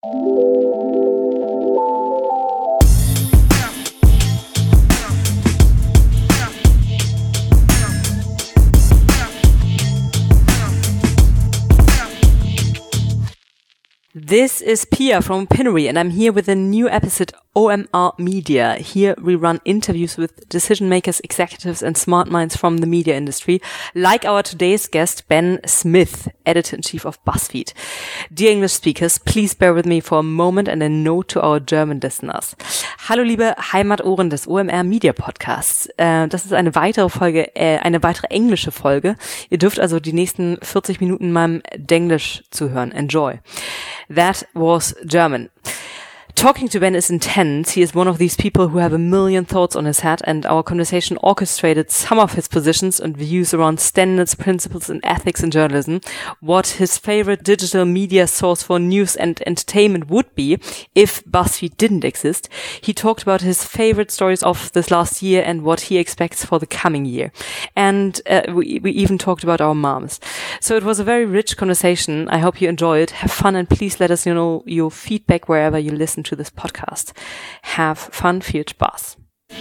This is Pia from Pinery, and I'm here with a new episode OMR Media. Here we run interviews with decision makers, executives, and smart minds from the media industry, like our today's guest, Ben Smith, editor-in-chief of BuzzFeed. Dear English speakers, please bear with me for a moment and a note to our German listeners. Hallo liebe Heimatohren des OMR Media Podcasts. Das ist eine weitere Folge, eine weitere englische Folge. Ihr dürft also die nächsten 40 Minuten meinem Denglisch zuhören. Enjoy. That was German. Talking to Ben is intense. He is one of these people who have a million thoughts on his head, and our conversation orchestrated some of his positions and views around standards, principles, and ethics in journalism, what his favorite digital media source for news and entertainment would be if BuzzFeed didn't exist. He talked about his favorite stories of this last year and what he expects for the coming year. And we even talked about our moms. So it was a very rich conversation. I hope you enjoy it. Have fun, and please let us know your feedback wherever you listen to this podcast. Have fun, viel Spaß.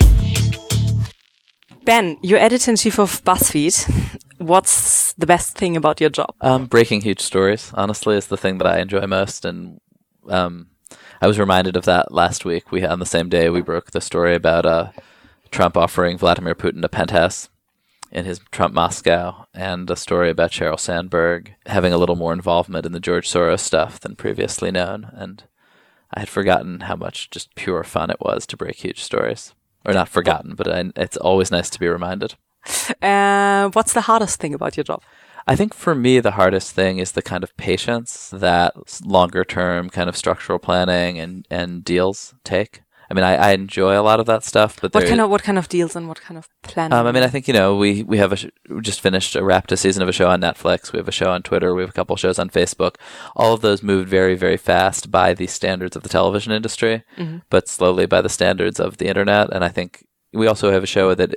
Ben, you're editor-in-chief of BuzzFeed. What's the best thing about your job? Breaking huge stories, honestly, is the thing that I enjoy most. And I was reminded of that last week. On the same day, we broke the story about Trump offering Vladimir Putin a penthouse in his Trump Moscow, and a story about Sheryl Sandberg having a little more involvement in the George Soros stuff than previously known. And I had forgotten how much just pure fun it was to break huge stories. Or not forgotten, but it's always nice to be reminded. What's the hardest thing about your job? I think for me, the hardest thing is the kind of patience that longer term kind of structural planning and deals take. I mean, I enjoy a lot of that stuff, but what kind of deals and what kind of planning? I mean, I think, we have we just wrapped a season of a show on Netflix. We have a show on Twitter. We have a couple shows on Facebook. All of those moved very, very fast by the standards of the television industry, but slowly by the standards of the internet. And I think we also have a show that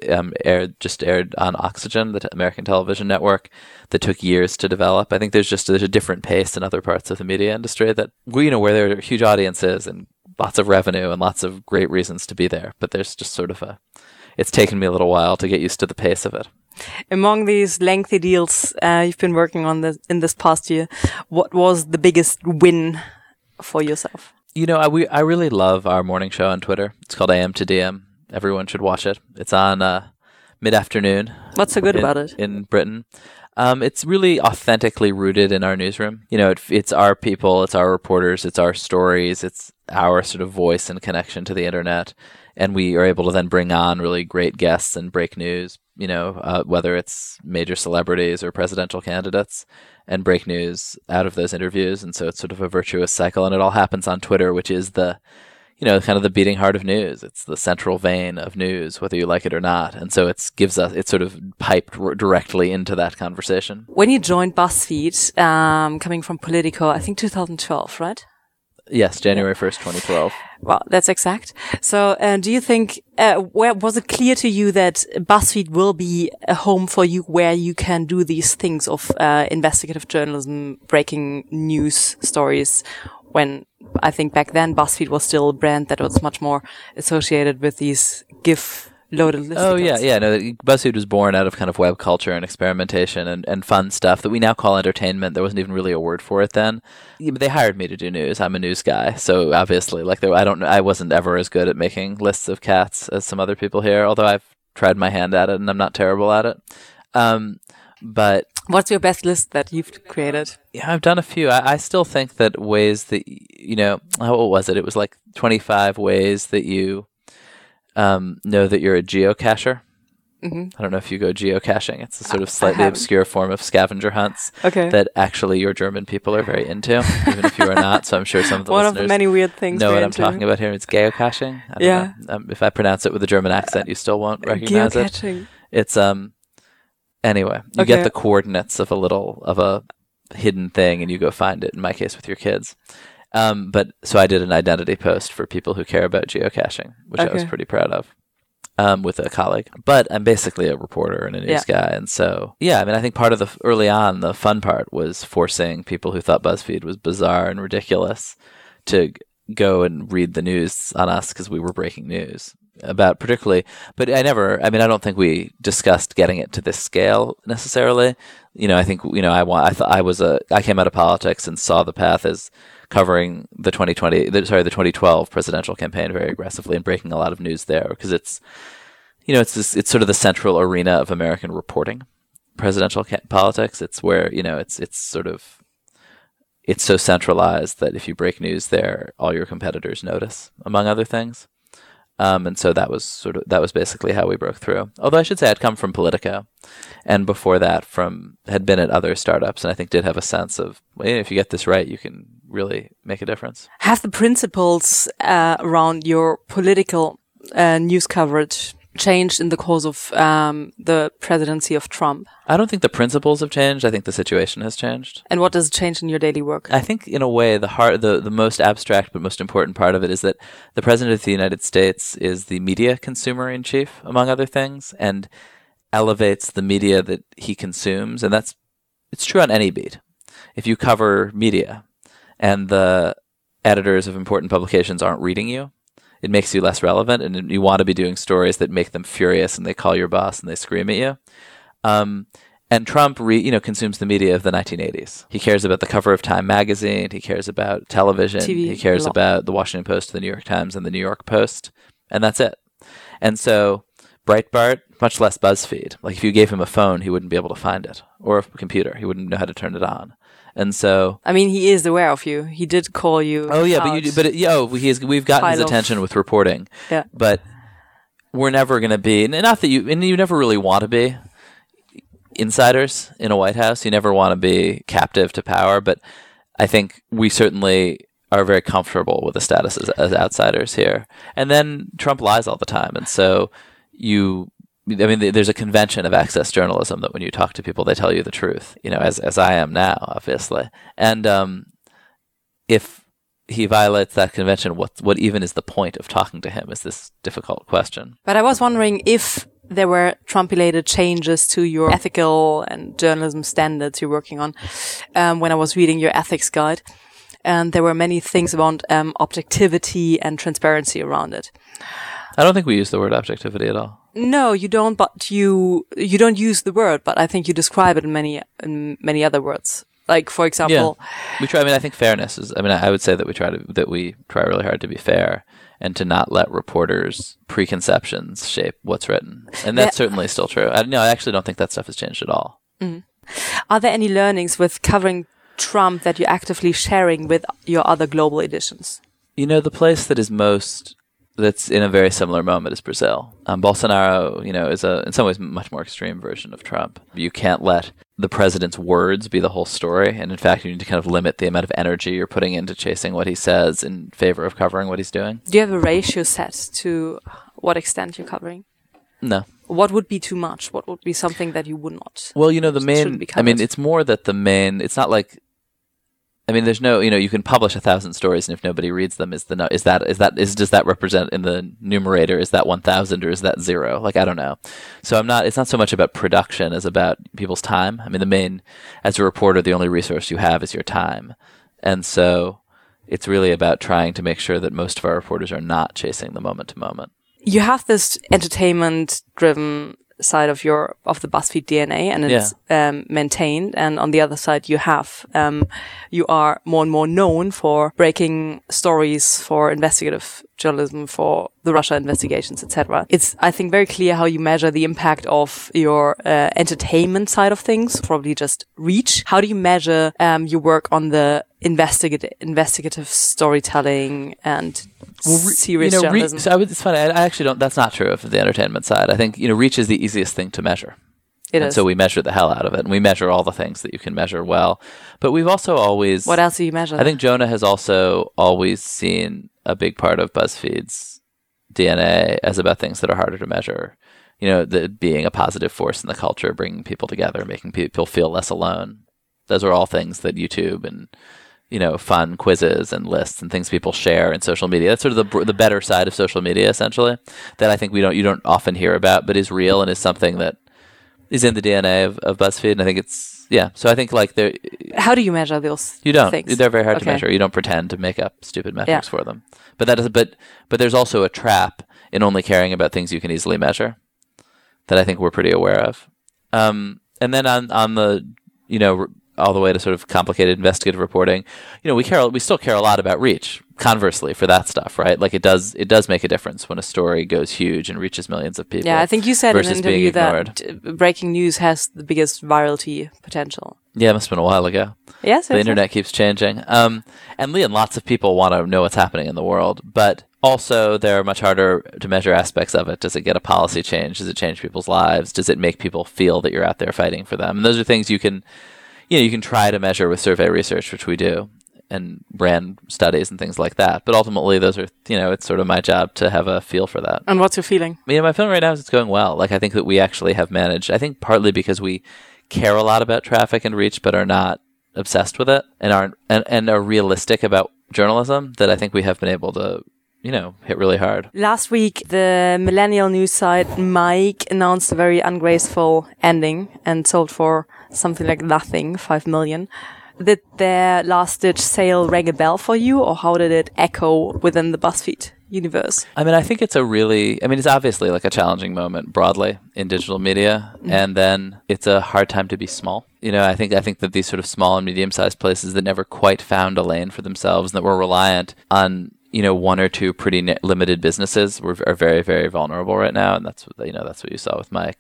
aired on Oxygen, the American television network, that took years to develop. I think there's a different pace in other parts of the media industry that where there are huge audiences and lots of revenue and lots of great reasons to be there. But there's just sort of it's taken me a little while to get used to the pace of it. Among these lengthy deals you've been working on in this past year, what was the biggest win for yourself? I really love our morning show on Twitter. It's called AM to DM. Everyone should watch it. It's on mid-afternoon. What's so good about it? In Britain. It's really authentically rooted in our newsroom. It's our people, it's our reporters, it's our stories, it's our sort of voice and connection to the internet. And we are able to then bring on really great guests and break news, whether it's major celebrities or presidential candidates, and break news out of those interviews. And so it's sort of a virtuous cycle. And it all happens on Twitter, which is the kind of the beating heart of news. It's the central vein of news, whether you like it or not. And so it's sort of piped directly into that conversation. When you joined BuzzFeed, coming from Politico, I think 2012, right? Yes, January 1st, 2012. Well, that's exact. So do you think, was it clear to you that BuzzFeed will be a home for you where you can do these things of investigative journalism, breaking news stories, when I think back then BuzzFeed was still a brand that was much more associated with these GIF-loaded listicles? Oh, yeah. No, BuzzFeed was born out of kind of web culture and experimentation and fun stuff that we now call entertainment. There wasn't even really a word for it then. Yeah, but they hired me to do news. I'm a news guy, so obviously, I wasn't ever as good at making lists of cats as some other people here, although I've tried my hand at it and I'm not terrible at it. But what's your best list that you've created? Yeah, I've done a few. I still think that ways that, what was it? It was like 25 ways that you know that you're a geocacher. I don't know if you go geocaching. It's a sort of slightly obscure form of scavenger hunts that actually your German people are very into, even if you are not. So I'm sure some of the One listeners of the many weird things know what I'm talking about here. It's geocaching. I don't know. If I pronounce it with a German accent, you still won't recognize geocaching. It's anyway, you get the coordinates of a hidden thing and you go find it, in my case with your kids. But so I did an identity post for people who care about geocaching, which I was pretty proud of. With a colleague, but I'm basically a reporter and a news guy. And so, I think part of early on, the fun part was forcing people who thought BuzzFeed was bizarre and ridiculous to go and read the news on us because we were breaking news about particularly, but I don't think we discussed getting it to this scale necessarily. I think, I came out of politics and saw the path as covering the 2012 presidential campaign very aggressively and breaking a lot of news there because it's sort of the central arena of American reporting, presidential politics. It's where, it's so centralized that if you break news there, all your competitors notice, among other things. And so that was basically how we broke through. Although I should say I'd come from Politico, and before that had been at other startups, and I think did have a sense of, if you get this right, you can really make a difference. Have the principles around your political news coverage changed in the course of the presidency of Trump? I don't think the principles have changed. I think the situation has changed. And what does it change in your daily work? I think, in a way, the most abstract but most important part of it is that the President of the United States is the media consumer in chief, among other things, and elevates the media that he consumes. And it's true on any beat. If you cover media and the editors of important publications aren't reading you, it makes you less relevant, and you want to be doing stories that make them furious, and they call your boss and they scream at you. And Trump, consumes the media of the 1980s. He cares about the cover of Time magazine. He cares about television. TV, he cares about the Washington Post, the New York Times, and the New York Post, and that's it. And so Breitbart, much less BuzzFeed. Like if you gave him a phone, he wouldn't be able to find it, or a computer, he wouldn't know how to turn it on. And so, he is aware of you. He did call you. Oh yeah, we've gotten his attention with reporting. Yeah, but we're never going to be, not that you never really want to be insiders in a White House. You never want to be captive to power. But I think we certainly are very comfortable with the status as outsiders here. And then Trump lies all the time, and so there's a convention of access journalism that when you talk to people, they tell you the truth, as I am now, obviously. And if he violates that convention, what even is the point of talking to him is this difficult question. But I was wondering if there were Trump-related changes to your ethical and journalism standards you're working on. When I was reading your ethics guide, and there were many things around objectivity and transparency around it. I don't think we use the word objectivity at all. No, you don't. But you don't use the word. But I think you describe it in many other words. Like, for example, we try. I think fairness is. I would say that we try really hard to be fair and to not let reporters' preconceptions shape what's written. And that's certainly still true. I actually don't think that stuff has changed at all. Mm. Are there any learnings with covering Trump that you're actively sharing with your other global editions? The place that's in a very similar moment is Brazil. Bolsonaro, is in some ways much more extreme version of Trump. You can't let the president's words be the whole story, and in fact, you need to kind of limit the amount of energy you're putting into chasing what he says in favor of covering what he's doing. Do you have a ratio set to what extent you're covering? No. What would be too much? What would be something that you would not? Well, it's more that it's not like, there's no, you can publish 1,000 stories, and if nobody reads them, does that represent in the numerator? Is that 1,000 or is that 0? Like, I don't know. So it's not so much about production as about people's time. As a reporter, the only resource you have is your time. And so it's really about trying to make sure that most of our reporters are not chasing the moment to moment. You have this entertainment-driven side of the BuzzFeed DNA, and it's maintained. And on the other side, you are more and more known for breaking stories, for investigative journalism, for the Russia investigations, etc. It's, I think, very clear how you measure the impact of your entertainment side of things, probably just reach. How do you measure your work on the investigative storytelling and serious journalism? It's funny. I actually don't. That's not true of the entertainment side. I think reach is the easiest thing to measure. It is. So we measure the hell out of it, and we measure all the things that you can measure well. But we've also always. What else do you measure? I think Jonah has also always seen a big part of BuzzFeed's DNA as about things that are harder to measure. Being a positive force in the culture, bringing people together, making people feel less alone. Those are all things that YouTube and fun quizzes and lists and things people share in social media. That's sort of the better side of social media, essentially, that I think you don't often hear about, but is real and is something that is in the DNA of BuzzFeed. And I think it's yeah. So I think like How do you measure those? You don't. Things? They're very hard to measure. You don't pretend to make up stupid metrics for them. But that doesn't. But there's also a trap in only caring about things you can easily measure that I think we're pretty aware of. And then on the all the way to sort of complicated investigative reporting, we still care a lot about reach. Conversely, for that stuff, right? Like it does make a difference when a story goes huge and reaches millions of people. Yeah, I think you said in an interview that breaking news has the biggest virality potential. Yeah, it must have been a while ago. Yes, the internet keeps changing. And Leon, lots of people want to know what's happening in the world, but also there are much harder to measure aspects of it. Does it get a policy change? Does it change people's lives? Does it make people feel that you're out there fighting for them? And those are things you can try to measure with survey research, which we do, and brand studies and things like that. But ultimately, those are, it's sort of my job to have a feel for that. And what's your feeling? My feeling right now is it's going well. Like, I think that we actually have managed, I think partly because we care a lot about traffic and reach, but are not obsessed with it and are realistic about journalism, that I think we have been able to, hit really hard. Last week, the millennial news site Mike announced a very ungraceful ending and sold for something like nothing, 5 million. Did their last-ditch sale ring a bell for you, or how did it echo within the BuzzFeed universe? I think it's it's obviously like a challenging moment broadly in digital media, and then it's a hard time to be small. I think that these sort of small and medium-sized places that never quite found a lane for themselves and that were reliant on one or two pretty limited businesses are very, very vulnerable right now, and that's what you saw with Mike.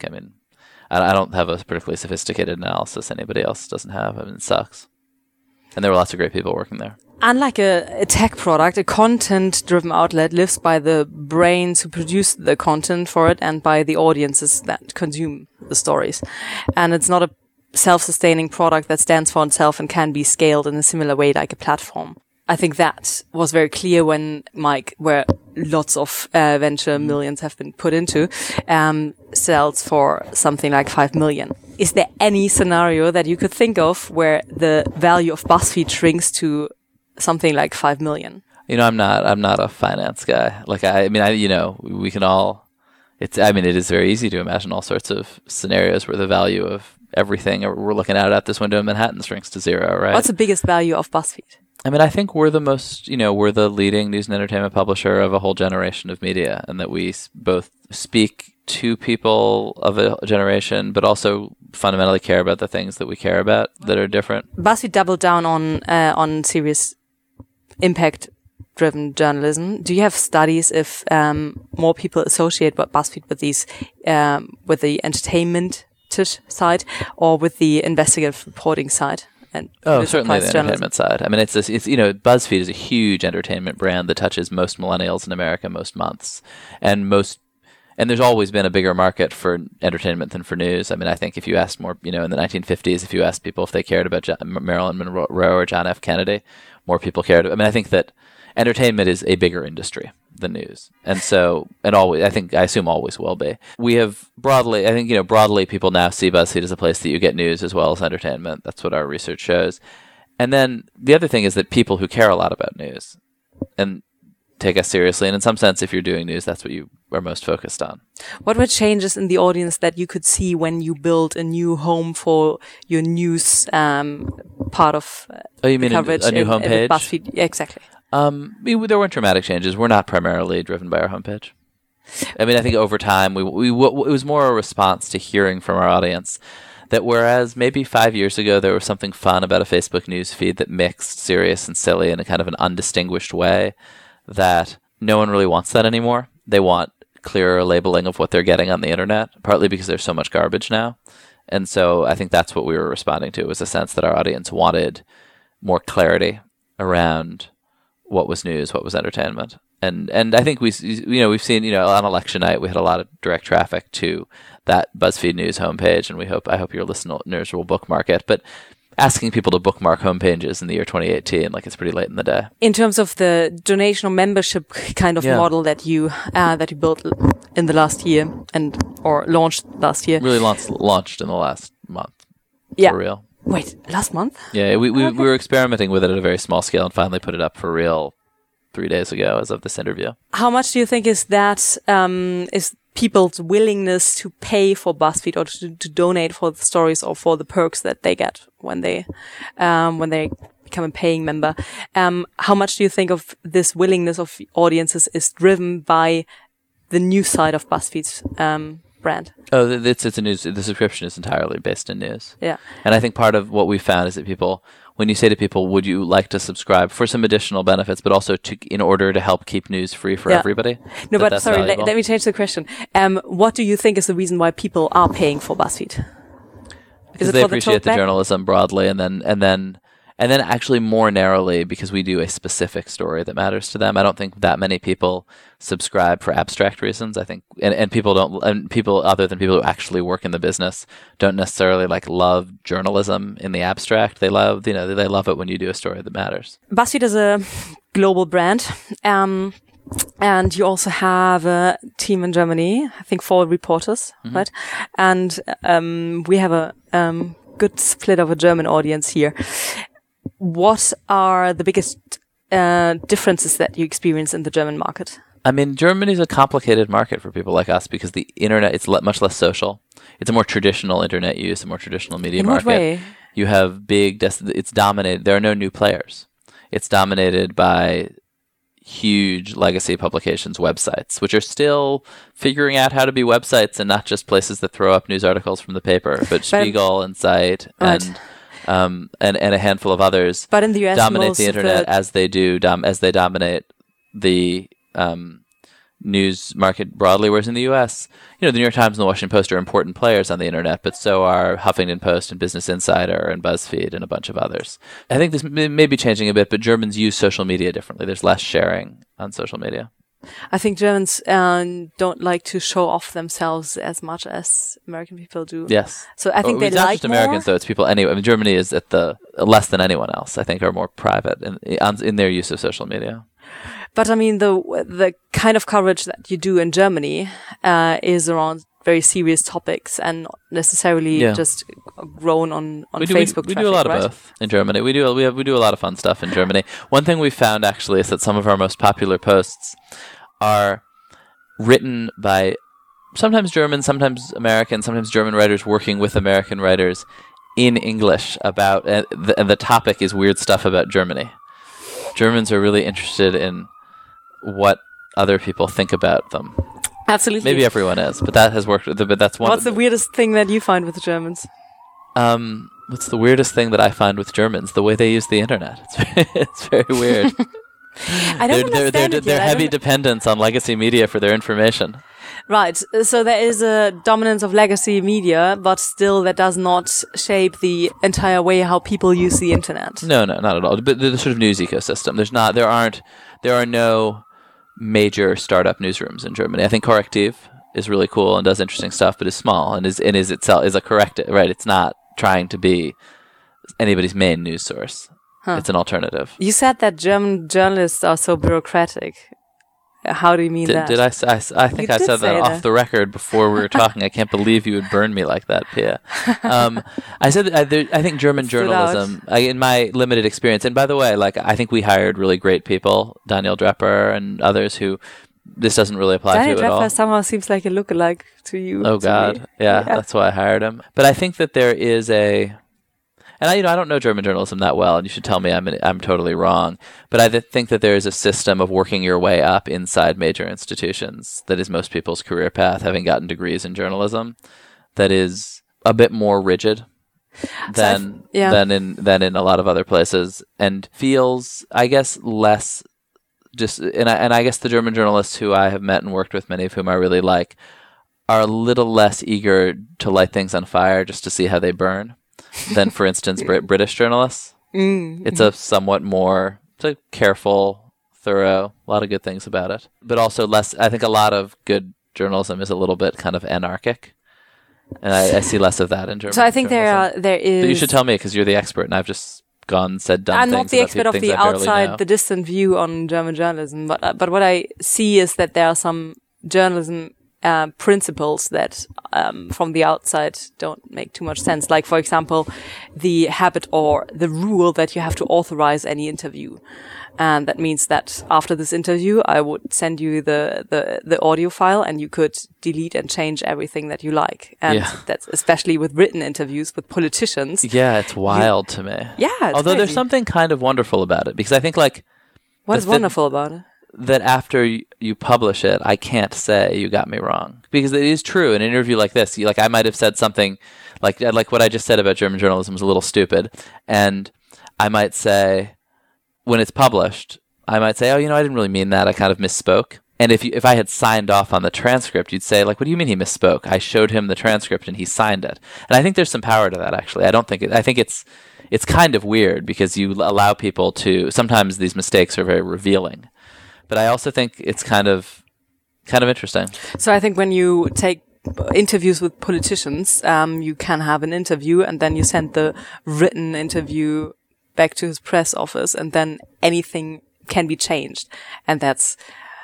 I don't have a particularly sophisticated analysis anybody else doesn't have. It sucks. And there were lots of great people working there. Unlike a tech product, a content-driven outlet lives by the brains who produce the content for it and by the audiences that consume the stories. And it's not a self-sustaining product that stands for itself and can be scaled in a similar way like a platform. I think that was very clear when Mike, where lots of venture millions have been put into, sells for something like 5 million. Is there any scenario that you could think of where the value of BuzzFeed shrinks to something like 5 million? I'm not a finance guy. Like, we can all, it is very easy to imagine all sorts of scenarios where the value of everything we're looking at this window in Manhattan shrinks to zero, right? What's the biggest value of BuzzFeed? I think we're the most, we're the leading news and entertainment publisher of a whole generation of media, and that we both speak to people of a generation, but also fundamentally care about the things that we care about that are different. BuzzFeed doubled down on serious impact-driven journalism. Do you have studies if more people associate BuzzFeed with these, with the entertainment side or with the investigative reporting side? Certainly the entertainment side. It's BuzzFeed is a huge entertainment brand that touches most millennials in America most months, and there's always been a bigger market for entertainment than for news. I think if you asked more, in the 1950s, if you asked people if they cared about Marilyn Monroe or John F. Kennedy, more people cared. I think that entertainment is a bigger industry than news, and always, I assume always will be. We have broadly, broadly people now see BuzzFeed as a place that you get news as well as entertainment. That's what our research shows. And then the other thing is that people who care a lot about news and take us seriously, and in some sense, if you're doing news, that's what you are most focused on. What were changes in the audience that you could see when you built a new home for your news part of you mean coverage? A new homepage? BuzzFeed, yeah, exactly. There weren't dramatic changes. We're not primarily driven by our homepage. I think over time, it was more a response to hearing from our audience that whereas maybe 5 years ago there was something fun about a Facebook news feed that mixed serious and silly in a kind of an undistinguished way, that no one really wants that anymore. They want clearer labeling of what they're getting on the internet, partly because there's so much garbage now. And so I think that's what we were responding to, was a sense that our audience wanted more clarity around what was news, what was entertainment. And I think we've seen, on election night, we had a lot of direct traffic to that BuzzFeed News homepage, and I hope your listeners will bookmark it. But asking people to bookmark homepages in the year 2018, it's pretty late in the day. In terms of the donation or membership kind of model that you built in the last year or launched last year. Really launched in the last month. Yeah. For real. Wait, last month? Yeah, we were experimenting with it at a very small scale and finally put it up for real 3 days ago as of this interview. How much do you think is that, is people's willingness to pay for BuzzFeed or to donate for the stories or for the perks that they get when they become a paying member. How much do you think of this willingness of audiences is driven by the news side of BuzzFeed's brand? Oh, it's a news. The subscription is entirely based in news. Yeah. And I think part of what we found is that people, when you say to people, would you like to subscribe for some additional benefits, but also in order to help keep news free for everybody? No, but sorry, let me change the question. What do you think is the reason why people are paying for BuzzFeed? Because they appreciate the journalism broadly, and then actually more narrowly because we do a specific story that matters to them. I don't think that many people subscribe for abstract reasons. I think, and people other than people who actually work in the business don't necessarily love journalism in the abstract. They love, they love it when you do a story that matters. BuzzFeed is a global brand. And you also have a team in Germany, I think 4 reporters, right? And we have a good split of a German audience here. What are the biggest differences that you experience in the German market? I mean, Germany is a complicated market for people like us because the internet, it's much less social. It's a more traditional internet use, a more traditional media market. In what way? You have it's dominated. There are no new players. It's dominated by huge legacy publications, websites, which are still figuring out how to be websites and not just places that throw up news articles from the paper, but Spiegel and Zeit and a handful of others. But in the US, dominate the internet as they dominate the news market broadly. Whereas in the US, the New York Times and the Washington Post are important players on the internet, but so are Huffington Post and Business Insider and BuzzFeed and a bunch of others. I think this may be changing a bit, but Germans use social media differently. There's less sharing on social media. I think Germans don't like to show off themselves as much as American people do. Yes. So I think it's not just Americans, though. It's people anyway. I mean, Germany is at the less than anyone else. I think are more private in their use of social media. But I mean, the kind of coverage that you do in Germany is around very serious topics and not necessarily just grown on Facebook. We do a lot of both in Germany. We do a lot of fun stuff in Germany. One thing we found actually is that some of our most popular posts are written by sometimes German, sometimes American, sometimes German writers working with American writers in English about, and the topic is weird stuff about Germany. Germans are really interested in what other people think about them. Absolutely. Maybe everyone is, but that has worked. But that's one. What's the weirdest thing that you find with the Germans? What's the weirdest thing that I find with Germans? The way they use the internet. It's very weird. I don't understand it They're heavy dependence on legacy media for their information. Right. So there is a dominance of legacy media, but still that does not shape the entire way how people use the internet. No, not at all. But the sort of news ecosystem. There are no major startup newsrooms in Germany. I think Correctiv is really cool and does interesting stuff, but is small and is itself a corrective. Right. It's not trying to be anybody's main news source. Huh. It's an alternative. You said that German journalists are so bureaucratic. How do you mean that? I think I said that off the record before we were talking. I can't believe you would burn me like that, Pia. I said that I think German journalism, in my limited experience, and by the way, I think we hired really great people, Daniel Drepper and others who this doesn't really apply to at all. Daniel Drepper somehow seems like a lookalike to you. Oh, God. Yeah, that's why I hired him. But I think that there is and I don't know German journalism that well, and you should tell me I'm totally wrong. But I think that there is a system of working your way up inside major institutions that is most people's career path, having gotten degrees in journalism, that is a bit more rigid than in a lot of other places, and feels, I guess, less. And I guess the German journalists who I have met and worked with, many of whom I really like, are a little less eager to light things on fire just to see how they burn than, for instance, British journalists. It's a somewhat more careful, thorough, a lot of good things about it. But also less, I think a lot of good journalism is a little bit kind of anarchic. And I see less of that in German. So I think there is... But you should tell me, because you're the expert, and I've just said dumb things. I'm not the expert of the outside, the distant view on German journalism, but what I see is that there are some journalism principles that from the outside don't make too much sense. Like, for example, the habit or the rule that you have to authorize any interview. And that means that after this interview, I would send you the audio file and you could delete and change everything that you like. And that's especially with written interviews with politicians. Yeah, it's wild to me. Yeah, it's although crazy. There's something kind of wonderful about it, because I think like... What is wonderful about it? That after you publish it, I can't say you got me wrong, because it is true. In an interview like this, like I might have said something like what I just said about German journalism was a little stupid, and I might say, when it's published, I might say, oh, I didn't really mean that. I kind of misspoke. And if I had signed off on the transcript, you'd say, like, what do you mean he misspoke? I showed him the transcript and he signed it. And I think there's some power to that, actually. I think it's kind of weird, because you allow people to, sometimes these mistakes are very revealing. But I also think it's kind of interesting. So I think when you take interviews with politicians, you can have an interview and then you send the written interview back to his press office, and then anything can be changed. And that's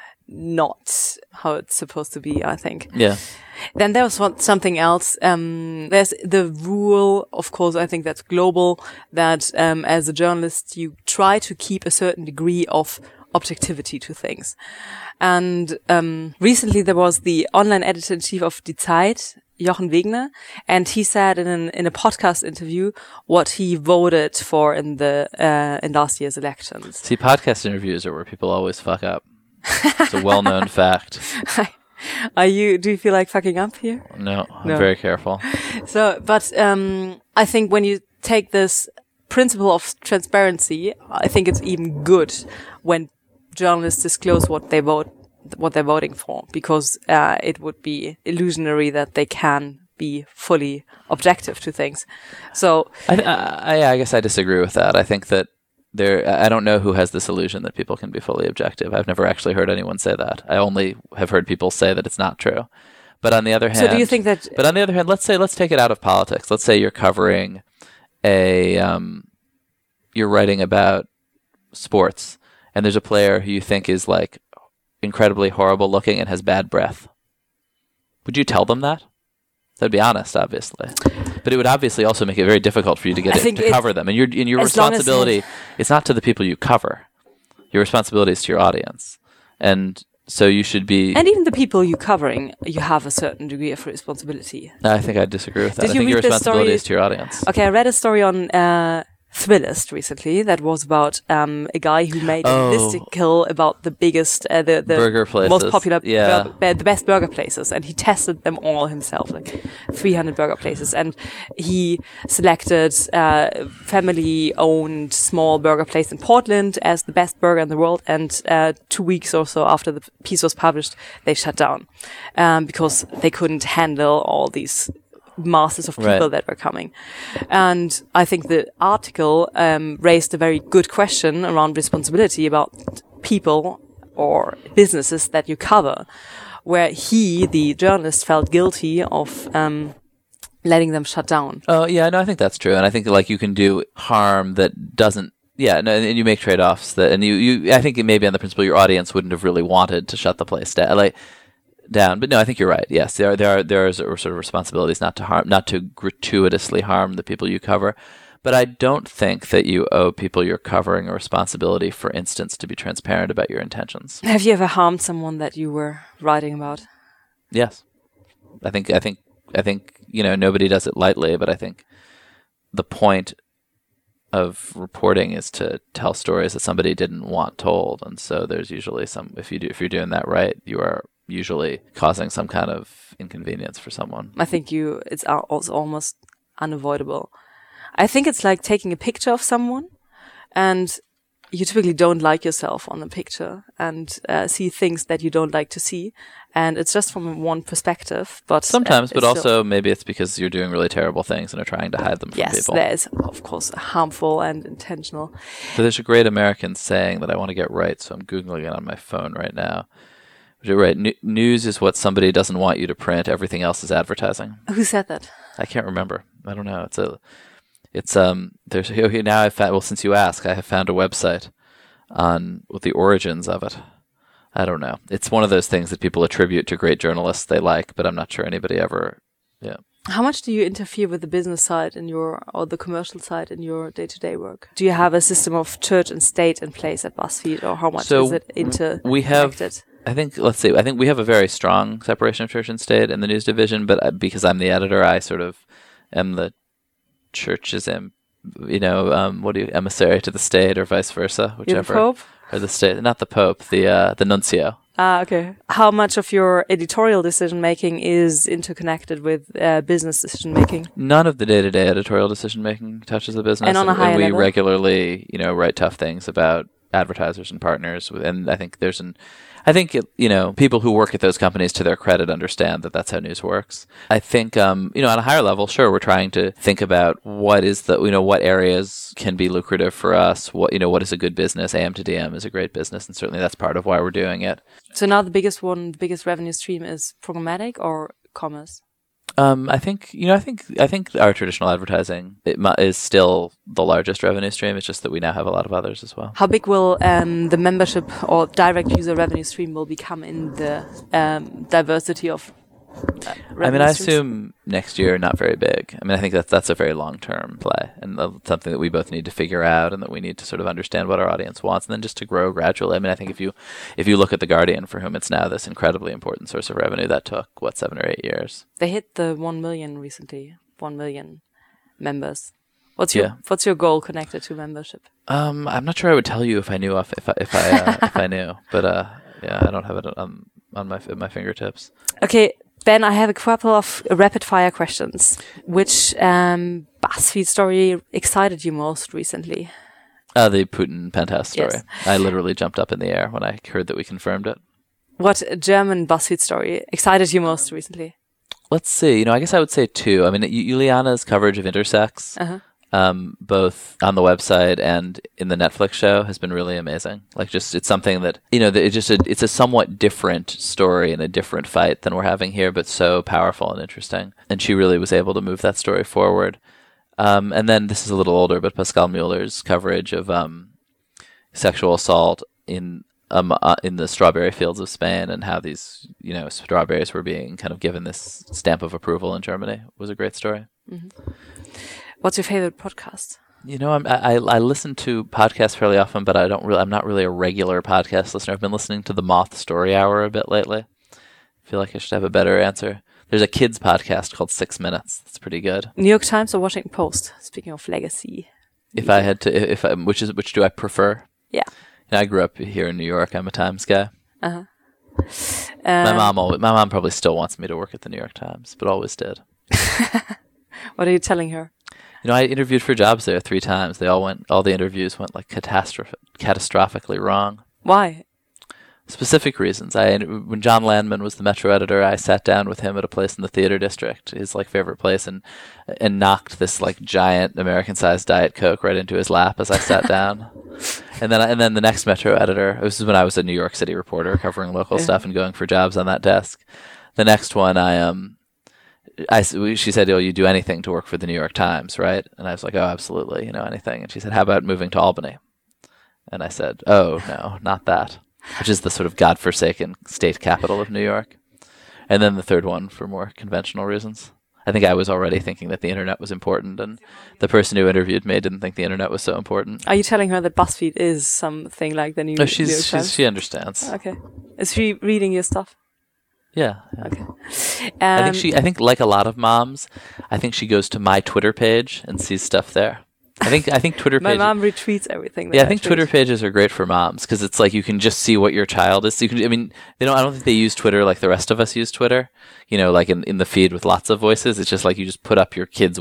not how it's supposed to be, I think. Yeah. Then there was something else. There's the rule, of course, I think that's global, that as a journalist, you try to keep a certain degree of objectivity to things. And recently there was the online editor-in-chief of Die Zeit, Jochen Wegner, and he said in a podcast interview what he voted for in last year's elections. See, podcast interviews are where people always fuck up. It's a well-known fact. Do you feel like fucking up here? No, I'm very careful. So, but I think when you take this principle of transparency, I think it's even good when journalists disclose what they're voting for, because it would be illusionary that they can be fully objective to things. So I guess I disagree with that. I think that I don't know who has this illusion that people can be fully objective. I've never actually heard anyone say that. I only have heard people say that it's not true. But on the other hand, so do you think that? But on the other hand, let's take it out of politics. Let's say you're covering you're writing about sports, and there's a player who you think is like incredibly horrible looking and has bad breath. Would you tell them that? That'd be honest, obviously. But it would obviously also make it very difficult for you to cover them. And your responsibility, it's not to the people you cover. Your responsibility is to your audience. And so you should be... And even the people you're covering, you have a certain degree of responsibility. No, I think I disagree with that. I think your responsibility is to your audience. Okay, I read a story on Thrillist recently that was about a guy who made a listicle about the biggest, the burger places, most popular, the best burger places, and he tested them all himself, like 300 burger places, and he selected family-owned small burger place in Portland as the best burger in the world, and 2 weeks or so after the piece was published, they shut down because they couldn't handle all these masses of people that were coming. And I think the article raised a very good question around responsibility about people or businesses that you cover, where the journalist, felt guilty of letting them shut down. Oh, yeah, no, I think that's true. And I think like you can do harm that doesn't, and you make trade-offs that, and I think it may be on the principle your audience wouldn't have really wanted to shut the place down. But no, I think you're right. Yes, there are sort of responsibilities not to gratuitously harm the people you cover. But I don't think that you owe people you're covering a responsibility, for instance, to be transparent about your intentions. Have you ever harmed someone that you were writing about? Yes. I think nobody does it lightly, but I think the point of reporting is to tell stories that somebody didn't want told, and so there's usually if you're doing that right, you are usually causing some kind of inconvenience for someone. I think it's almost unavoidable. I think it's like taking a picture of someone, and you typically don't like yourself on the picture and see things that you don't like to see, and it's just from one perspective. But sometimes, but also maybe it's because you're doing really terrible things and are trying to hide them from people. Yes, there is, of course, harmful and intentional. So there's a great American saying that I want to get right, so I'm Googling it on my phone right now. Right, news is what somebody doesn't want you to print. Everything else is advertising. Who said that? I can't remember. I don't know. Now I've found, well, since you ask, I have found a website with the origins of it I don't know. It's one of those things that people attribute to great journalists they like, but I'm not sure anybody ever. Yeah. How much do you interfere with the business side or the commercial side in your day-to-day work? Do you have a system of church and state in place at BuzzFeed, or how much is it interconnected? We have, I think we have a very strong separation of church and state in the news division, but because I'm the editor, I sort of am the church's, emissary to the state, or vice versa, whichever. You're the Pope? Or the state, not the Pope, the nuncio. Okay. How much of your editorial decision-making is interconnected with business decision-making? None of the day-to-day editorial decision-making touches the business. And on a higher level? We regularly, write tough things about advertisers and partners. And I think people who work at those companies, to their credit, understand that that's how news works. I think, on a higher level, sure, we're trying to think about what areas can be lucrative for us. What is a good business? AM to DM is a great business, and certainly that's part of why we're doing it. So now the biggest revenue stream is programmatic or commerce? I think our traditional advertising is still the largest revenue stream. It's just that we now have a lot of others as well. How big will the membership or direct user revenue stream will become in the diversity of revenue I streams? assume next year not very big. I think that's a very long-term play, and something that we both need to figure out, and that we need to sort of understand what our audience wants, and then just to grow gradually. I think if you look at The Guardian, for whom it's now this incredibly important source of revenue, that took 7 or 8 years. They hit the 1 million recently, 1 million members. What's your goal connected to membership? I'm not sure I would tell you if I knew if I knew, but I don't have it on my fingertips. Okay. Ben, I have a couple of rapid-fire questions. Which BuzzFeed story excited you most recently? The Putin penthouse story. Yes. I literally jumped up in the air when I heard that we confirmed it. What German BuzzFeed story excited you most recently? Let's see. I guess I would say 2. Juliana's coverage of intersex, both on the website and in the Netflix show, has been really amazing. It's something that, it's a somewhat different story and a different fight than we're having here, but so powerful and interesting. And she really was able to move that story forward. And then this is a little older, but Pascal Mueller's coverage of sexual assault in the strawberry fields of Spain, and how these, strawberries were being kind of given this stamp of approval in Germany, was a great story. Mm-hmm. What's your favorite podcast? I listen to podcasts fairly often, but I'm not really a regular podcast listener. I've been listening to the Moth Story Hour a bit lately. I feel like I should have a better answer. There's a kids podcast called 6 Minutes. That's pretty good. New York Times or Washington Post? Speaking of legacy. If I had to, which do I prefer? Yeah. I grew up here in New York. I'm a Times guy. Uh-huh. My mom probably still wants me to work at the New York Times, but always did. What are you telling her? I interviewed for jobs there 3 times. All the interviews went catastrophically wrong. Why? Specific reasons. When John Landman was the Metro editor, I sat down with him at a place in the Theater District, his favorite place, and knocked this giant American-sized Diet Coke right into his lap as I sat down. And then the next Metro editor, this is when I was a New York City reporter covering local stuff and going for jobs on that desk. The next one, she said, "Oh, you do anything to work for the New York Times, right?" And I was like, "Oh, absolutely, anything." And she said, "How about moving to Albany?" And I said, "Oh, no, not that," which is the sort of godforsaken state capital of New York. And then the third one, for more conventional reasons. I think I was already thinking that the internet was important, and the person who interviewed me didn't think the internet was so important. Are you telling her that BuzzFeed is something like the New York Times? She understands. Okay. Is she reading your stuff? Yeah. Okay. I think like a lot of moms, I think she goes to my Twitter page and sees stuff there. I think Twitter pages. My mom retweets everything. Yeah, I think Twitter pages are great for moms because it's you can just see what your child is. I don't think they use Twitter like the rest of us use Twitter. In the feed with lots of voices. It's just you just put up your kids,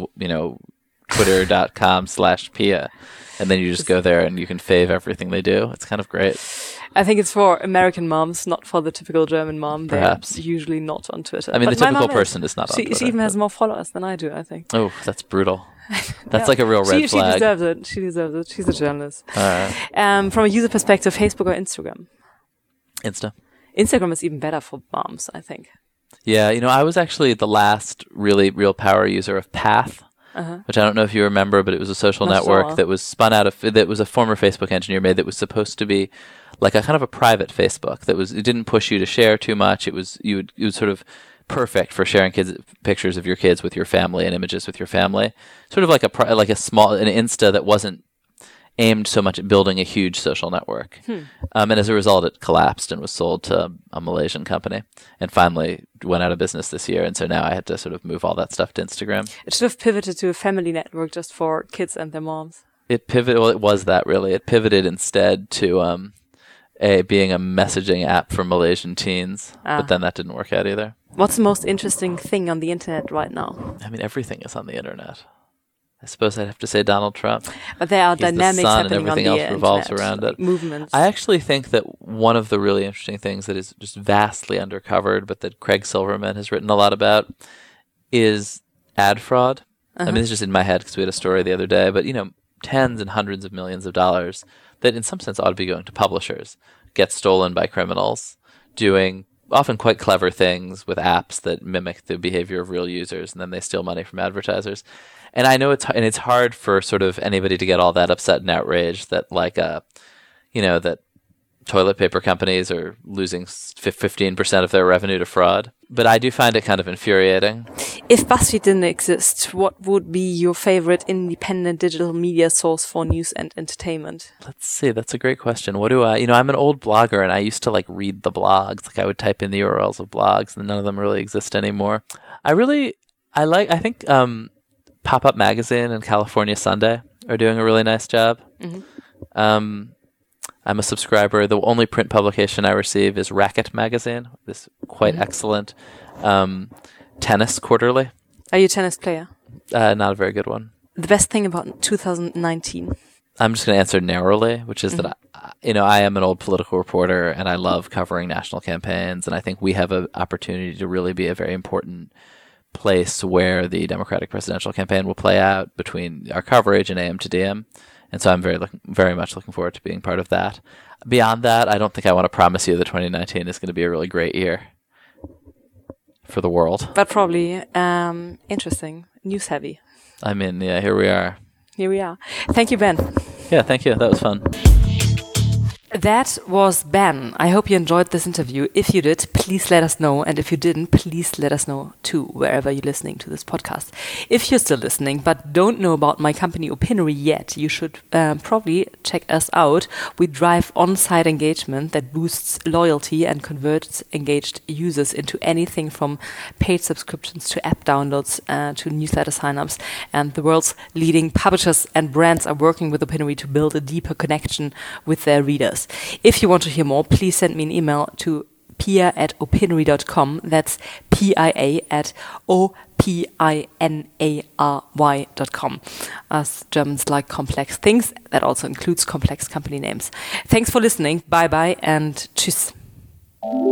twitter.com/Pia, and then you just go there and you can fave everything they do. It's kind of great. I think it's for American moms, not for the typical German mom. Perhaps. They're usually not on Twitter. The typical person is not on Twitter. She even has more followers than I do, I think. Oh, that's brutal. That's a real red flag. She deserves it. She's a journalist. All right. From a user perspective, Facebook or Instagram? Insta. Instagram is even better for moms, I think. Yeah, I was actually the last really real power user of Path, which I don't know if you remember, but it was a social network that was spun out of, that was a former Facebook engineer made, that was supposed to be like a kind of a private Facebook it didn't push you to share too much. It was sort of perfect for sharing pictures of your kids with your family and images with your family. Sort of like an Insta that wasn't aimed so much at building a huge social network. And as a result, it collapsed and was sold to a Malaysian company and finally went out of business this year. And so now I had to sort of move all that stuff to Instagram. It should have pivoted to a family network just for kids and their moms. It was that really. It pivoted instead to being a messaging app for Malaysian teens, but then that didn't work out either. What's the most interesting thing on the internet right now? I mean, everything is on the internet. I suppose I'd have to say Donald Trump. But there are dynamics happening and everything on the else revolves internet, around like it. Movements. I actually think that one of the really interesting things that is just vastly undercovered, but that Craig Silverman has written a lot about, is ad fraud. I mean, it's just in my head because we had a story the other day, but tens and hundreds of millions of dollars that in some sense ought to be going to publishers get stolen by criminals doing often quite clever things with apps that mimic the behavior of real users, and then they steal money from advertisers. And I know it's hard for sort of anybody to get all that upset and outraged that that toilet paper companies are losing 15% of their revenue to fraud. But I do find it kind of infuriating. If BuzzFeed didn't exist, what would be your favorite independent digital media source for news and entertainment? Let's see. That's a great question. What do I'm an old blogger and I used to read the blogs. I would type in the URLs of blogs and none of them really exist anymore. I think Pop-Up Magazine and California Sunday are doing a really nice job. I'm a subscriber. The only print publication I receive is Racket Magazine, this quite excellent tennis quarterly. Are you a tennis player? Not a very good one. The best thing about 2019? I'm just going to answer narrowly, which is that I am an old political reporter and I love covering national campaigns, and I think we have an opportunity to really be a very important place where the Democratic presidential campaign will play out between our coverage and AM to DM. And so I'm very much looking forward to being part of that. Beyond that, I don't think I want to promise you that 2019 is going to be a really great year for the world. But probably interesting, news heavy. I mean, yeah, here we are. Here we are. Thank you, Ben. Yeah, thank you. That was fun. That was Ben. I hope you enjoyed this interview. If you did, please let us know. And if you didn't, please let us know too, wherever you're listening to this podcast. If you're still listening but don't know about my company Opinory yet, you should probably check us out. We drive on-site engagement that boosts loyalty and converts engaged users into anything from paid subscriptions to app downloads to newsletter signups. And the world's leading publishers and brands are working with Opinory to build a deeper connection with their readers. If you want to hear more, please send me an email to pia@opinory.com. That's pia@opinary.com. Us Germans like complex things. That also includes complex company names. Thanks for listening. Bye-bye and tschüss.